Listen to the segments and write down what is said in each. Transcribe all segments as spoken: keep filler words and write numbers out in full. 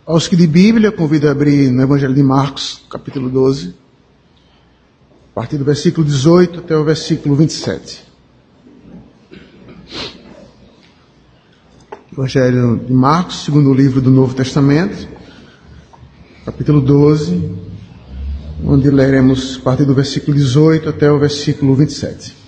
Aos que de Bíblia, convido a abrir no Evangelho de Marcos, capítulo doze, a partir do versículo dezoito até o versículo vinte e sete. Evangelho de Marcos, segundo livro do Novo Testamento, capítulo doze, onde leremos a partir do versículo dezoito até o versículo vinte e sete.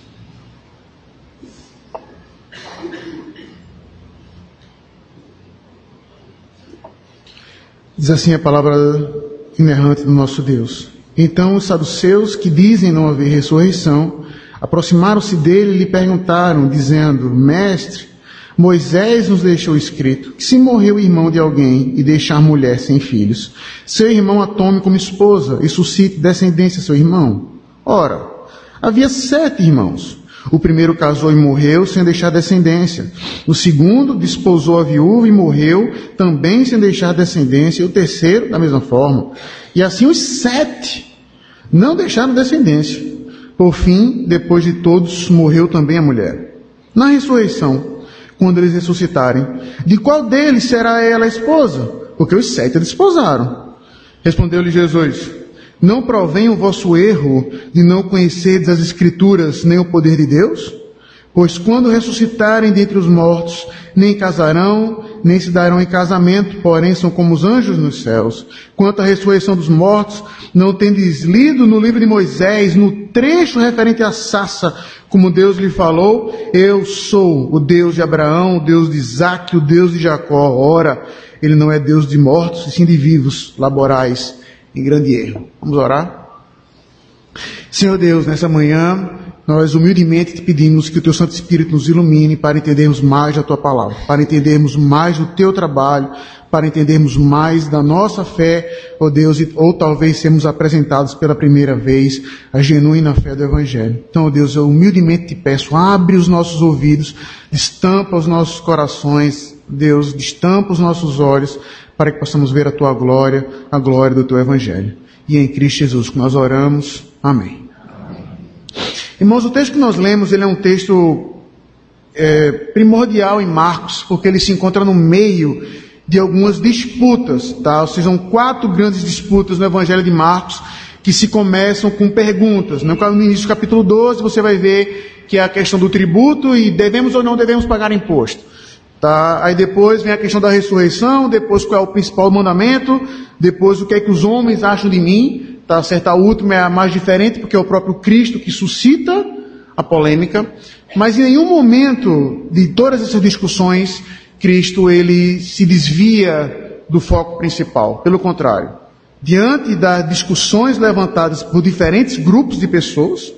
Diz assim a palavra inerrante do nosso Deus. Então os saduceus, que dizem não haver ressurreição, aproximaram-se dele e lhe perguntaram, dizendo: Mestre, Moisés nos deixou escrito que se morrer o irmão de alguém e deixar mulher sem filhos, seu irmão a tome como esposa e suscite descendência a seu irmão. Ora, havia sete irmãos. O primeiro casou e morreu sem deixar descendência. O segundo desposou a viúva e morreu também sem deixar descendência. E o terceiro, da mesma forma. E assim os sete não deixaram descendência. Por fim, depois de todos, morreu também a mulher. Na ressurreição, quando eles ressuscitarem, de qual deles será ela a esposa? Porque os sete a desposaram. Respondeu-lhe Jesus: Não provém o vosso erro de não conhecerdes as Escrituras nem o poder de Deus? Pois quando ressuscitarem dentre os mortos, nem casarão, nem se darão em casamento, porém são como os anjos nos céus. Quanto à ressurreição dos mortos, não tendes lido no livro de Moisés, no trecho referente à sarça, como Deus lhe falou: Eu sou o Deus de Abraão, o Deus de Isaque, o Deus de Jacó. Ora, ele não é Deus de mortos, e sim de vivos, laborais em grande erro. Vamos orar? Senhor Deus, nessa manhã, nós humildemente te pedimos que o Teu Santo Espírito nos ilumine para entendermos mais da Tua palavra, para entendermos mais do Teu trabalho, para entendermos mais da nossa fé, ó Deus, ou talvez sermos apresentados pela primeira vez a genuína fé do Evangelho. Então, ó Deus, eu humildemente te peço, abre os nossos ouvidos, destampa os nossos corações, Deus, destampa os nossos olhos, para que possamos ver a Tua glória, a glória do Teu Evangelho. E é em Cristo Jesus que nós oramos. Amém. Amém. Irmãos, o texto que nós lemos, ele é um texto é, primordial em Marcos, porque ele se encontra no meio de algumas disputas, tá? Ou seja, são quatro grandes disputas no Evangelho de Marcos, que se começam com perguntas. No início do capítulo doze, você vai ver que é a questão do tributo e devemos ou não devemos pagar imposto. Tá? Aí depois vem a questão da ressurreição, depois qual é o principal mandamento, depois o que é que os homens acham de mim, tá? Certo? A última é a mais diferente, porque é o próprio Cristo que suscita a polêmica, mas em nenhum momento de todas essas discussões, Cristo ele se desvia do foco principal. Pelo contrário, diante das discussões levantadas por diferentes grupos de pessoas,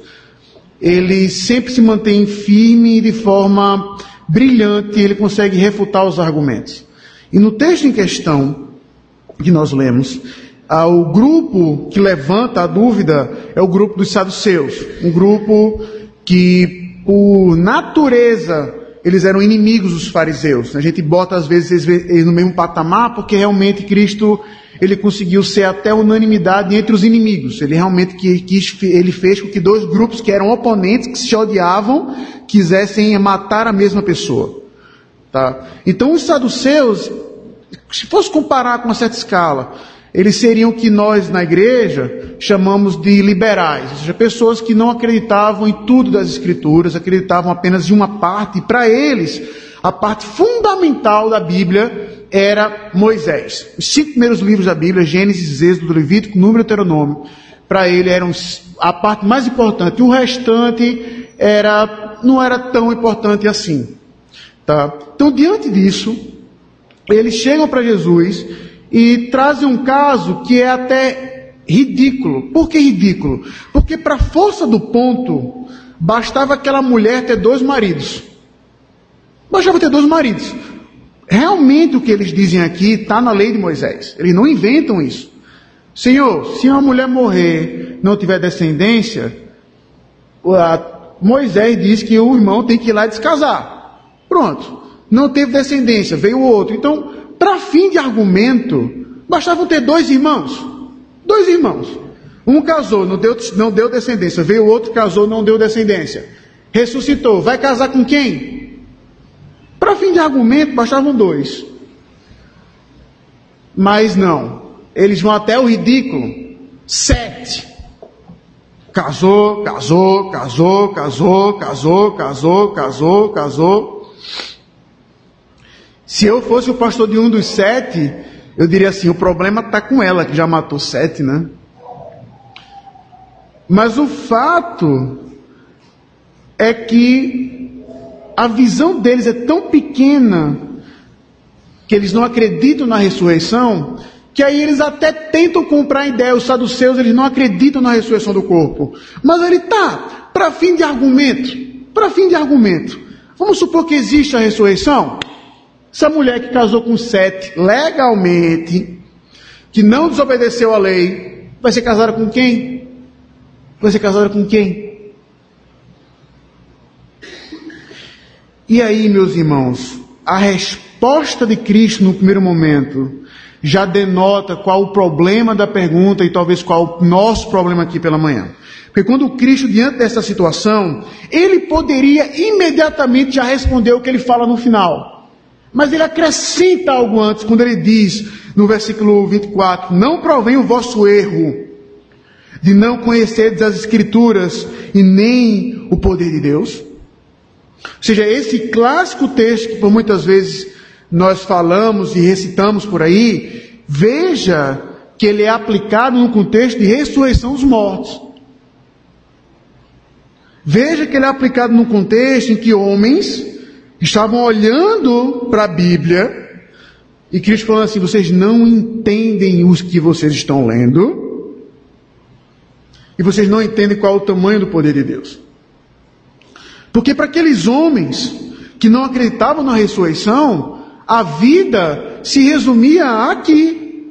ele sempre se mantém firme de forma brilhante, ele consegue refutar os argumentos. E no texto em questão que nós lemos, ah, o grupo que levanta a dúvida é o grupo dos saduceus, um grupo que, por natureza, eles eram inimigos dos fariseus. A gente bota às vezes eles no mesmo patamar, porque realmente Cristo ele conseguiu ser até unanimidade entre os inimigos. Ele realmente quis, ele fez com que dois grupos que eram oponentes, que se odiavam, quisessem matar a mesma pessoa. Tá? Então os saduceus, se fosse comparar com uma certa escala, eles seriam o que nós na igreja chamamos de liberais, ou seja, pessoas que não acreditavam em tudo das Escrituras, acreditavam apenas em uma parte, e para eles, a parte fundamental da Bíblia era Moisés. Os cinco primeiros livros da Bíblia, Gênesis, Êxodo, Levítico, Número e Deuteronômio, para ele eram a parte mais importante. O restante era, não era tão importante assim. Tá? Então, diante disso, eles chegam para Jesus e trazem um caso que é até ridículo. Por que ridículo? Porque para a força do ponto, bastava aquela mulher ter dois maridos. Bastava ter dois maridos. Realmente o que eles dizem aqui está na lei de Moisés. Eles não inventam isso. Senhor, se uma mulher morrer, não tiver descendência, Moisés diz que o irmão tem que ir lá e descasar. Pronto. Não teve descendência, veio o outro. Então, para fim de argumento, bastavam ter dois irmãos. Dois irmãos. Um casou, não deu, não deu descendência. Veio o outro, casou, não deu descendência. Ressuscitou. Vai casar com quem? Para fim de argumento, bastavam dois. Mas não, eles vão até o ridículo. Sete. Casou, casou, casou, casou, casou, casou, casou, casou. Se eu fosse o pastor de um dos sete, eu diria assim, o problema está com ela, que já matou sete, né? Mas o fato é que a visão deles é tão pequena, que eles não acreditam na ressurreição, que aí eles até tentam comprar a ideia. Os saduceus, eles não acreditam na ressurreição do corpo. Mas ele tá, para fim de argumento, para fim de argumento, vamos supor que existe a ressurreição. Essa mulher que casou com sete, legalmente, que não desobedeceu a lei, vai ser casada com quem? Vai ser casada com quem? E aí, meus irmãos, a resposta de Cristo no primeiro momento já denota qual o problema da pergunta e talvez qual o nosso problema aqui pela manhã. Porque quando Cristo, diante dessa situação, ele poderia imediatamente já responder o que ele fala no final. Mas ele acrescenta algo antes, quando ele diz, no versículo vinte e quatro, não provém o vosso erro de não conhecerdes as Escrituras e nem o poder de Deus. Ou seja, esse clássico texto que por muitas vezes nós falamos e recitamos por aí, veja que ele é aplicado no contexto de ressurreição dos mortos. Veja que ele é aplicado num contexto em que homens estavam olhando para a Bíblia e Cristo falando assim, vocês não entendem os que vocês estão lendo e vocês não entendem qual é o tamanho do poder de Deus. Porque para aqueles homens que não acreditavam na ressurreição, a vida se resumia aqui.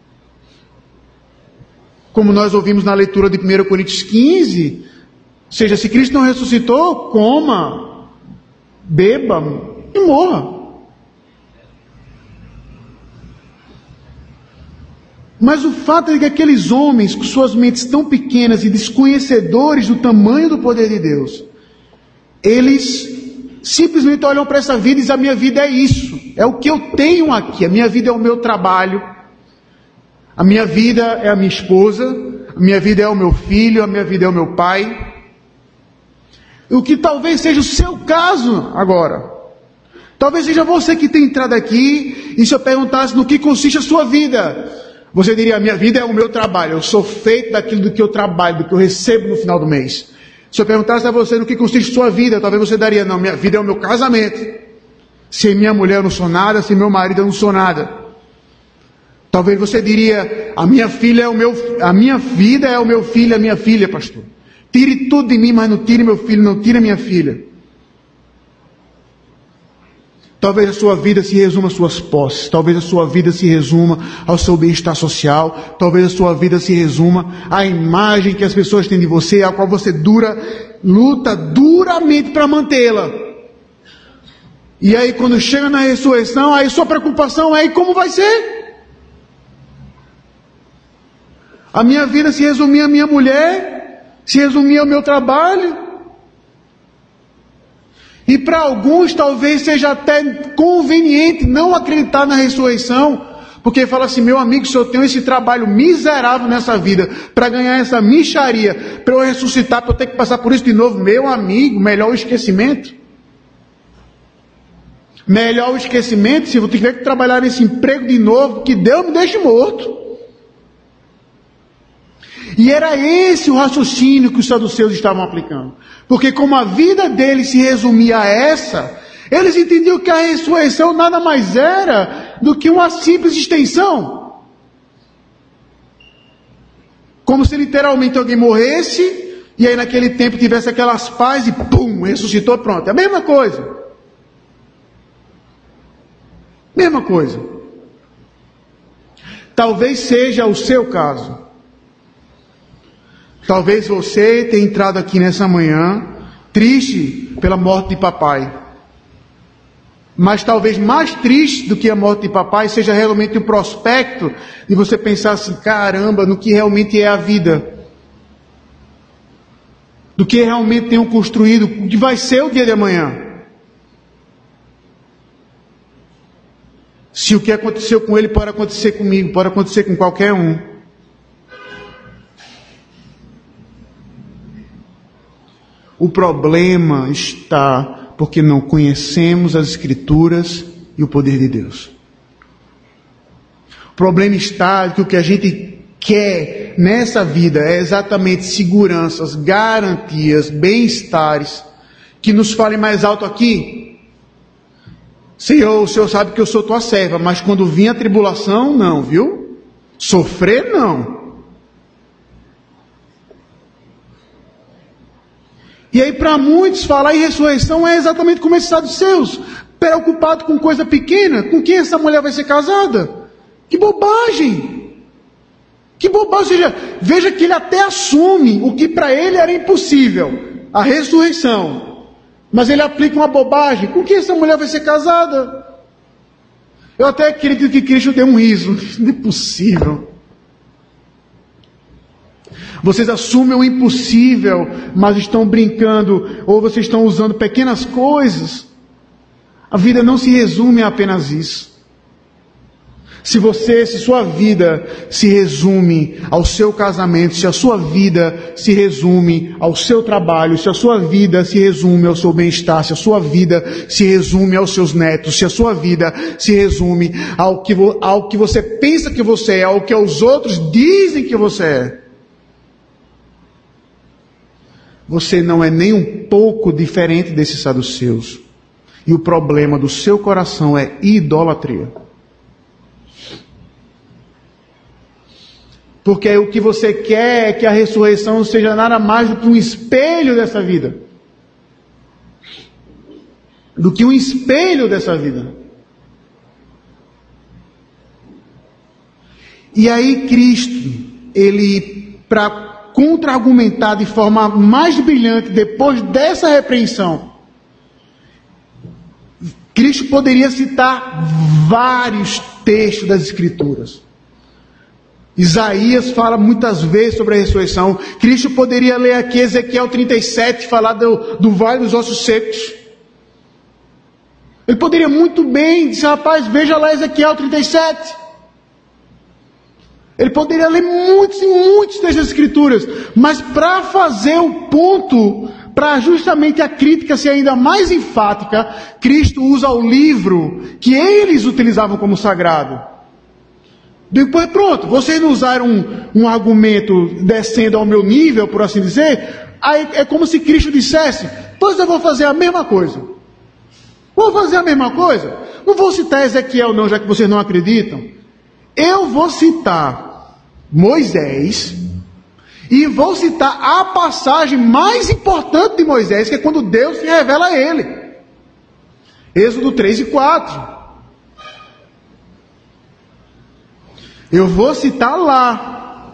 Como nós ouvimos na leitura de primeira Coríntios quinze, ou seja, se Cristo não ressuscitou, coma, beba e morra. Mas o fato é que aqueles homens, com suas mentes tão pequenas e desconhecedores do tamanho do poder de Deus, eles simplesmente olham para essa vida e dizem, a minha vida é isso, é o que eu tenho aqui, a minha vida é o meu trabalho, a minha vida é a minha esposa, a minha vida é o meu filho, a minha vida é o meu pai. O que talvez seja o seu caso agora. Talvez seja você que tem entrado aqui e se eu perguntasse no que consiste a sua vida, você diria, a minha vida é o meu trabalho, eu sou feito daquilo do que eu trabalho, do que eu recebo no final do mês. Se eu perguntasse a você no que consiste a sua vida, talvez você daria, não, minha vida é o meu casamento. Sem minha mulher eu não sou nada, sem meu marido eu não sou nada. Talvez você diria, a minha filha é o meu, a minha vida é o meu filho, a minha filha, pastor. Tire tudo de mim, mas não tire meu filho, não tire minha filha. Talvez a sua vida se resuma às suas posses. Talvez a sua vida se resuma ao seu bem-estar social. Talvez a sua vida se resuma à imagem que as pessoas têm de você, a qual você dura, luta duramente para mantê-la. E aí quando chega na ressurreição, aí sua preocupação é, e como vai ser? A minha vida se resumia à minha mulher, se resumia ao meu trabalho. E para alguns talvez seja até conveniente não acreditar na ressurreição, porque fala assim, meu amigo, se eu tenho esse trabalho miserável nessa vida, para ganhar essa mixaria, para eu ressuscitar, para eu ter que passar por isso de novo, meu amigo, melhor o esquecimento. Melhor o esquecimento, se eu tiver que trabalhar nesse emprego de novo, que Deus me deixe morto. E era esse o raciocínio que os saduceus estavam aplicando. Porque como a vida deles se resumia a essa, eles entendiam que a ressurreição nada mais era do que uma simples extensão. Como se literalmente alguém morresse, e aí naquele tempo tivesse aquelas paz e pum, ressuscitou, pronto. É a mesma coisa. Mesma coisa. Talvez seja o seu caso. Talvez você tenha entrado aqui nessa manhã triste pela morte de papai. Mas talvez mais triste do que a morte de papai seja realmente o prospecto de você pensar assim, caramba, no que realmente é a vida. Do que realmente tenham construído, o que vai ser o dia de amanhã. Se o que aconteceu com ele pode acontecer comigo, pode acontecer com qualquer um. O problema está porque não conhecemos as Escrituras e o poder de Deus. O problema está que o que a gente quer nessa vida é exatamente seguranças, garantias, bem-estares, que nos falem mais alto aqui. Senhor, o Senhor sabe que eu sou tua serva, mas quando vir a tribulação, não, viu? Sofrer, não. E aí para muitos falar em ressurreição é exatamente como esses saduceus, preocupado com coisa pequena, com quem essa mulher vai ser casada. Que bobagem! Que bobagem! Ou seja, veja que ele até assume o que para ele era impossível, a ressurreição. Mas ele aplica uma bobagem. Com quem essa mulher vai ser casada? Eu até acredito que Cristo deu um riso. Não é possível. Vocês assumem o impossível, mas estão brincando, ou vocês estão usando pequenas coisas. A vida não se resume a apenas isso. Se você, se sua vida se resume ao seu casamento, se a sua vida se resume ao seu trabalho, se a sua vida se resume ao seu bem-estar, se a sua vida se resume aos seus netos, se a sua vida se resume ao que, ao que você pensa que você é, ao que os outros dizem que você é, você não é nem um pouco diferente desses saduceus. E o problema do seu coração é idolatria. Porque o que você quer é que a ressurreição seja nada mais do que um espelho dessa vida. Do que um espelho dessa vida. E aí Cristo, ele, para contra-argumentar de forma mais brilhante, depois dessa repreensão, Cristo poderia citar vários textos das Escrituras. Isaías fala muitas vezes sobre a ressurreição. Cristo poderia ler aqui Ezequiel trinta e sete, falar do, do vale dos ossos secos. Ele poderia muito bem dizer, rapaz, veja lá Ezequiel trinta e sete. Ele poderia ler muitos e muitos textos das Escrituras, mas para fazer o ponto, para justamente a crítica ser ainda mais enfática, Cristo usa o livro que eles utilizavam como sagrado. Depois, pronto, vocês não usaram um, um argumento descendo ao meu nível, por assim dizer, aí é como se Cristo dissesse, pois eu vou fazer a mesma coisa. Vou fazer a mesma coisa? Não vou citar Ezequiel não, já que vocês não acreditam. Eu vou citar Moisés, e vou citar a passagem mais importante de Moisés, que é quando Deus se revela a ele. Êxodo três e quatro. Eu vou citar lá.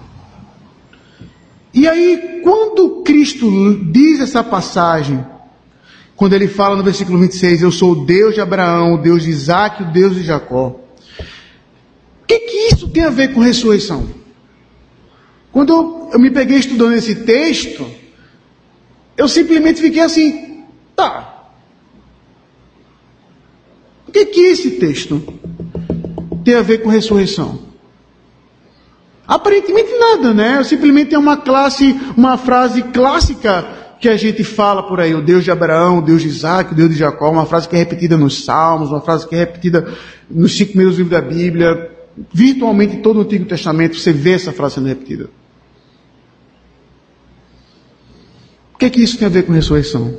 E aí, quando Cristo diz essa passagem, quando ele fala no versículo vinte e seis, eu sou o Deus de Abraão, o Deus de Isaac, o Deus de Jacó. O que, que isso tem a ver com ressurreição? Quando eu me peguei estudando esse texto, eu simplesmente fiquei assim, tá. O que, que esse texto tem a ver com ressurreição? Aparentemente nada, né? Simplesmente é uma classe, uma frase clássica que a gente fala por aí, o Deus de Abraão, o Deus de Isaac, o Deus de Jacó, uma frase que é repetida nos Salmos, uma frase que é repetida nos cinco primeiros livros da Bíblia, virtualmente em todo o Antigo Testamento você vê essa frase sendo repetida. O que é que isso tem a ver com ressurreição?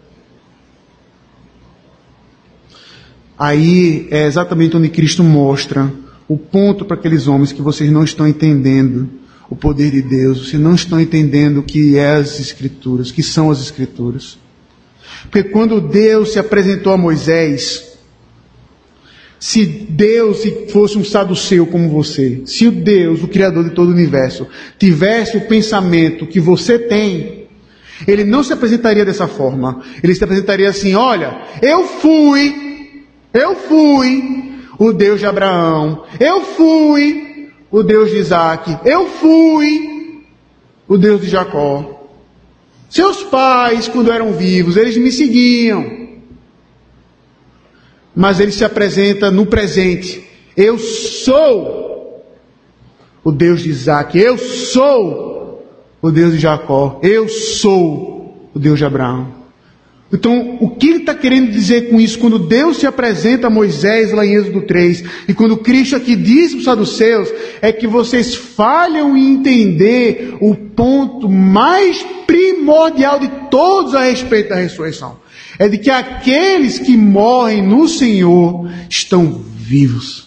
Aí é exatamente onde Cristo mostra o ponto para aqueles homens que vocês não estão entendendo o poder de Deus, vocês não estão entendendo o que é as Escrituras, o que são as Escrituras. Porque quando Deus se apresentou a Moisés, se Deus fosse um saduceu como você, se o Deus, o Criador de todo o universo, tivesse o pensamento que você tem, Ele não se apresentaria dessa forma. Ele se apresentaria assim, olha, eu fui, eu fui o Deus de Abraão, eu fui o Deus de Isaac, eu fui o Deus de Jacó. Seus pais, quando eram vivos, eles me seguiam. mas ele se apresenta no presente. Eu sou o Deus de Isaac, eu sou o Deus de Jacó, eu sou o Deus de Abraão. Então, o que ele está querendo dizer com isso? Quando Deus se apresenta a Moisés lá em Êxodo três, e quando Cristo aqui diz para os saduceus, é que vocês falham em entender o ponto mais primordial de todos a respeito da ressurreição. É de que aqueles que morrem no Senhor estão vivos.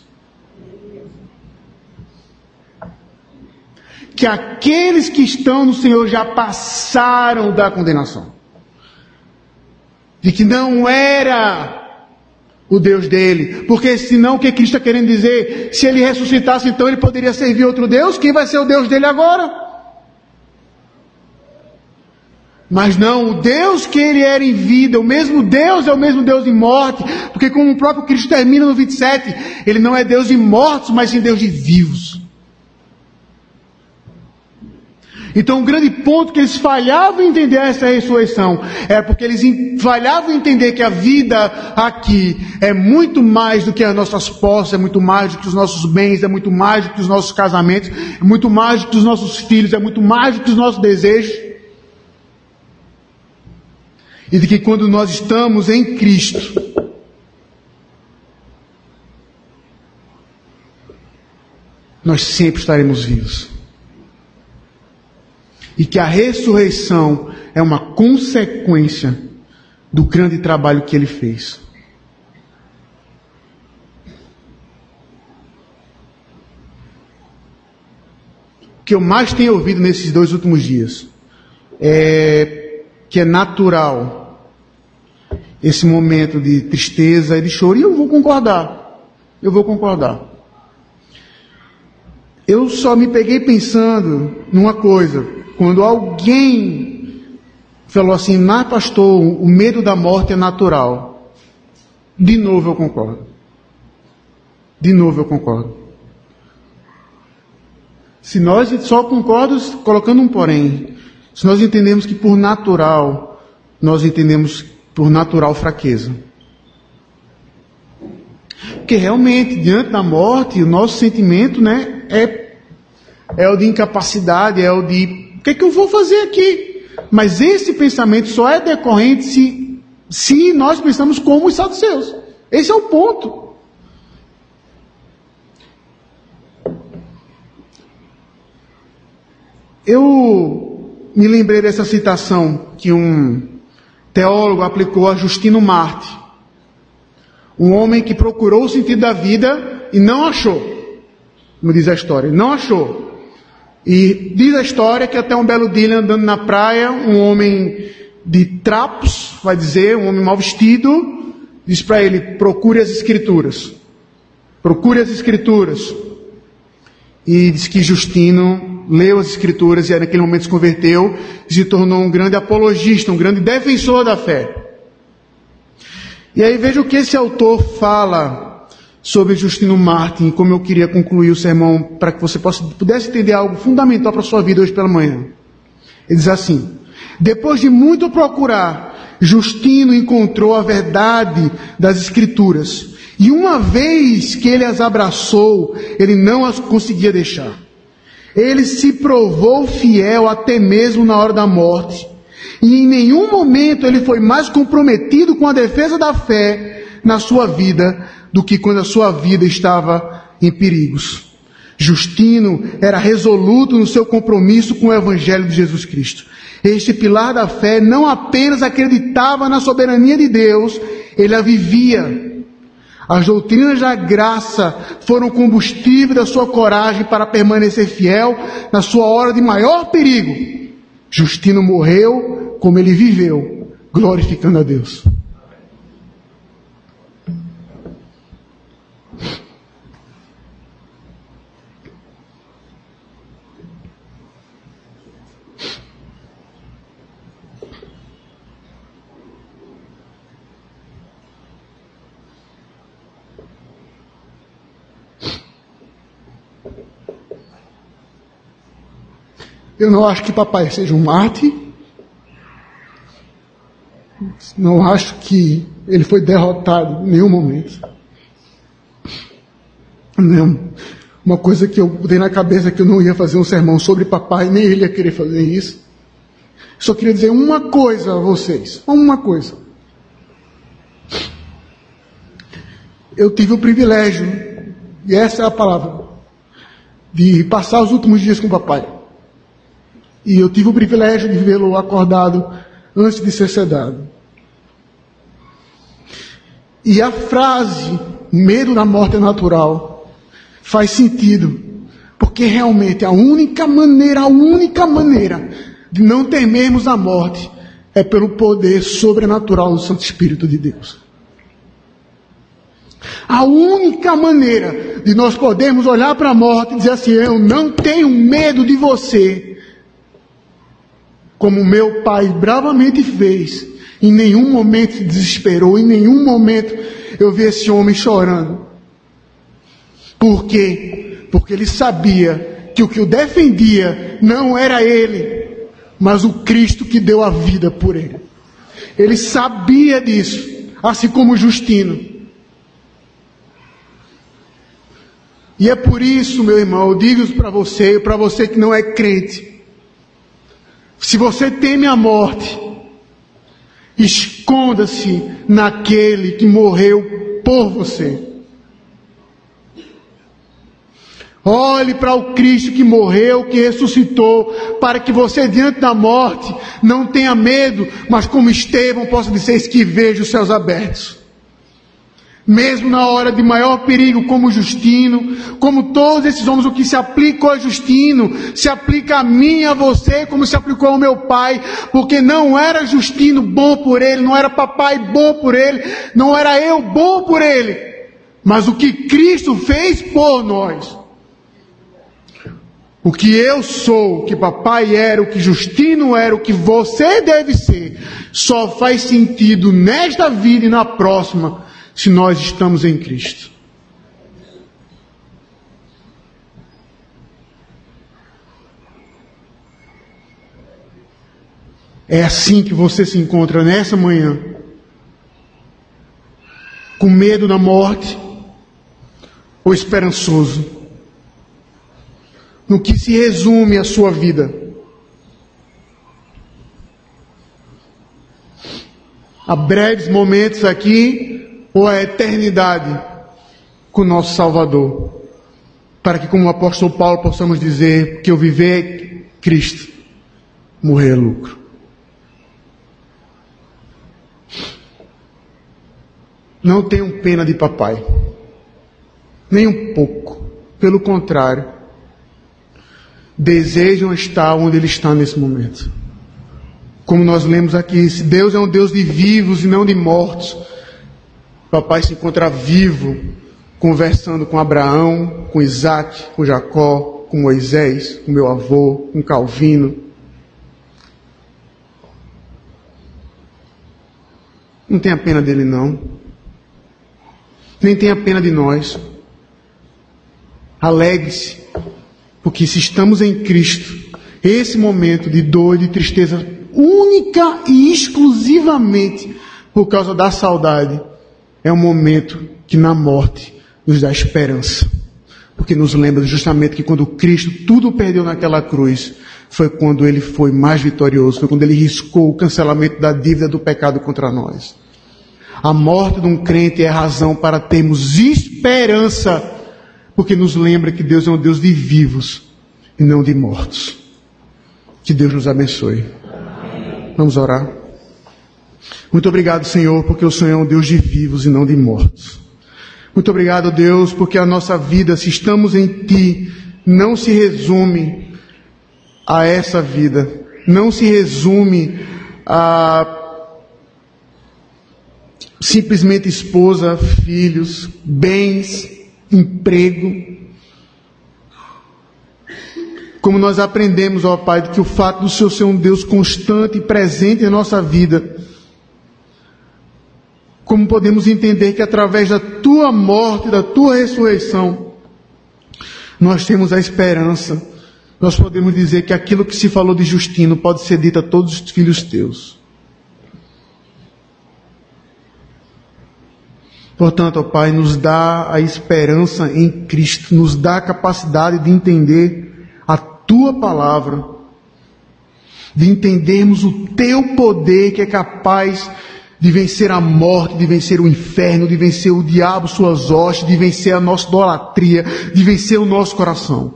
Que aqueles que estão no Senhor já passaram da condenação. De que não era o Deus dele. Porque senão o que Cristo está querendo dizer? Se ele ressuscitasse, então ele poderia servir outro Deus? Quem vai ser o Deus dele agora? Mas não, o Deus que ele era em vida, o mesmo Deus é o mesmo Deus em morte. Porque como o próprio Cristo termina no vinte e sete, ele não é Deus de mortos, mas sim Deus de vivos. Então o grande ponto que eles falhavam em entender essa ressurreição era porque eles falhavam em entender que a vida aqui é muito mais do que as nossas posses, é muito mais do que os nossos bens, é muito mais do que os nossos casamentos, é muito mais do que os nossos filhos, é muito mais do que os nossos desejos. E de que quando nós estamos em Cristo, nós sempre estaremos vivos. E que a ressurreição é uma consequência do grande trabalho que ele fez. O que eu mais tenho ouvido nesses dois últimos dias é que é natural esse momento de tristeza e de choro. E eu vou concordar. Eu vou concordar. Eu só me peguei pensando numa coisa. Quando alguém falou assim, mas pastor, o medo da morte é natural. De novo eu concordo. De novo eu concordo. Se nós só concordamos colocando um porém, se nós entendemos que por natural, nós entendemos por natural fraqueza. Porque realmente, diante da morte, o nosso sentimento, né, é, é o de incapacidade, é o de o que é que eu vou fazer aqui? Mas esse pensamento só é decorrente se, se nós pensamos como os saduceus. Esse é o ponto. Eu me lembrei dessa citação que um teólogo aplicou a Justino Marte. Um homem que procurou o sentido da vida e não achou. Como diz a história, não achou. E diz a história que até um belo dia, andando na praia, um homem de trapos, vai dizer, um homem mal vestido, diz para ele, procure as escrituras. Procure as escrituras. E diz que Justino leu as escrituras e naquele momento se converteu e se tornou um grande apologista, um grande defensor da fé. E aí veja o que esse autor fala sobre Justino Martin, como eu queria concluir o sermão para que você possa, pudesse entender algo fundamental para a sua vida hoje pela manhã. Ele diz assim: depois de muito procurar, Justino encontrou a verdade das Escrituras, e uma vez que ele as abraçou, ele não as conseguia deixar. Ele se provou fiel até mesmo na hora da morte, e em nenhum momento ele foi mais comprometido com a defesa da fé na sua vida do que quando a sua vida estava em perigos. Justino era resoluto no seu compromisso com o Evangelho de Jesus Cristo. Este pilar da fé não apenas acreditava na soberania de Deus, ele a vivia. As doutrinas da graça foram o combustível da sua coragem para permanecer fiel na sua hora de maior perigo. Justino morreu como ele viveu, glorificando a Deus. Eu não acho que papai seja um mártir. Não acho que ele foi derrotado em nenhum momento. Não. Uma coisa que eu botei na cabeça que eu não ia fazer um sermão sobre papai, nem ele ia querer fazer isso. Só queria dizer uma coisa a vocês. Uma coisa. Eu tive o privilégio, e essa é a palavra, de passar os últimos dias com o papai. E eu tive o privilégio de vê-lo acordado antes de ser sedado. E a frase, medo da morte é natural, faz sentido. Porque realmente a única maneira, a única maneira de não temermos a morte é pelo poder sobrenatural do Santo Espírito de Deus. A única maneira de nós podermos olhar para a morte e dizer assim, eu não tenho medo de você, como meu pai bravamente fez, em nenhum momento se desesperou, em nenhum momento eu vi esse homem chorando. Por quê? Porque ele sabia que o que o defendia não era ele, mas o Cristo que deu a vida por ele. Ele sabia disso, assim como Justino. E é por isso, meu irmão, eu digo isso para você, para você que não é crente. Se você teme a morte, esconda-se naquele que morreu por você. Olhe para o Cristo que morreu, que ressuscitou, para que você diante da morte não tenha medo, mas como Estevão possa dizer que veja os céus abertos. Mesmo na hora de maior perigo, como Justino, como todos esses homens, o que se aplicou a Justino, se aplica a mim e a você, como se aplicou ao meu pai, porque não era Justino bom por ele, não era papai bom por ele, não era eu bom por ele, mas o que Cristo fez por nós. O que eu sou, o que papai era, o que Justino era, o que você deve ser, só faz sentido nesta vida e na próxima, se nós estamos em Cristo. É assim que você se encontra nessa manhã, com medo da morte, ou esperançoso? No que se resume a sua vida? Há breves momentos aqui, ou a eternidade com o nosso Salvador? Para que, como o apóstolo Paulo, possamos dizer que eu viver é Cristo, morrer é lucro. Não tenham pena de papai, nem um pouco. Pelo contrário, desejam estar onde ele está nesse momento. Como nós lemos aqui, se Deus é um Deus de vivos e não de mortos, papai se encontra vivo, conversando com Abraão, com Isaac, com Jacó, com Moisés, com meu avô, com Calvino. Não tenha pena dele não, nem tenha pena de nós. Alegre-se, porque se estamos em Cristo, esse momento de dor e de tristeza, única e exclusivamente por causa da saudade, é um momento que na morte nos dá esperança. Porque nos lembra justamente que quando Cristo tudo perdeu naquela cruz, foi quando Ele foi mais vitorioso, foi quando Ele riscou o cancelamento da dívida do pecado contra nós. A morte de um crente é razão para termos esperança, porque nos lembra que Deus é um Deus de vivos e não de mortos. Que Deus nos abençoe. Amém. Vamos orar. Muito obrigado, Senhor, porque o Senhor é um Deus de vivos e não de mortos. Muito obrigado, Deus, porque a nossa vida, se estamos em Ti, não se resume a essa vida. Não se resume a simplesmente esposa, filhos, bens, emprego. Como nós aprendemos, ó Pai, de que o fato do Senhor ser um Deus constante e presente em nossa vida, como podemos entender que através da Tua morte, da Tua ressurreição, nós temos a esperança, nós podemos dizer que aquilo que se falou de Justino pode ser dito a todos os filhos Teus. Portanto, ó Pai, nos dá a esperança em Cristo, nos dá a capacidade de entender a Tua palavra, de entendermos o Teu poder que é capaz de vencer a morte, de vencer o inferno, de vencer o diabo, suas hostes, de vencer a nossa idolatria, de vencer o nosso coração.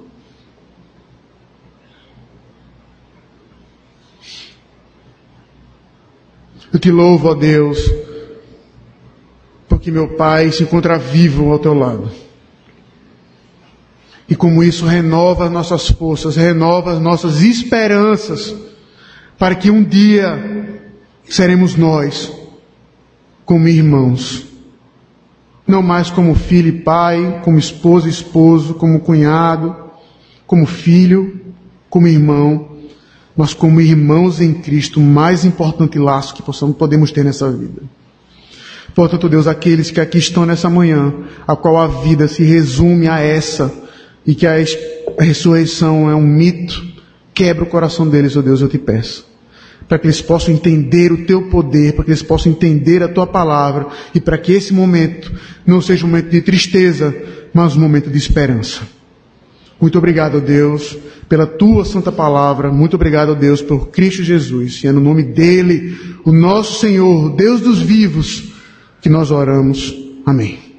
Eu te louvo, ó Deus, porque meu Pai se encontra vivo ao teu lado. E como isso renova as nossas forças, renova as nossas esperanças, para que um dia seremos nós como irmãos. Não mais como filho e pai, como esposa e esposo, como cunhado, como filho, como irmão, mas como irmãos em Cristo, o mais importante laço que possamos, podemos ter nessa vida. Portanto, Deus, aqueles que aqui estão nessa manhã, a qual a vida se resume a essa, e que a ressurreição é um mito, quebra o coração deles, ó Deus, eu te peço, para que eles possam entender o Teu poder, para que eles possam entender a Tua palavra, e para que esse momento não seja um momento de tristeza, mas um momento de esperança. Muito obrigado, ó Deus, pela Tua santa palavra. Muito obrigado, ó Deus, por Cristo Jesus. E é no nome dEle, o nosso Senhor, Deus dos vivos, que nós oramos. Amém.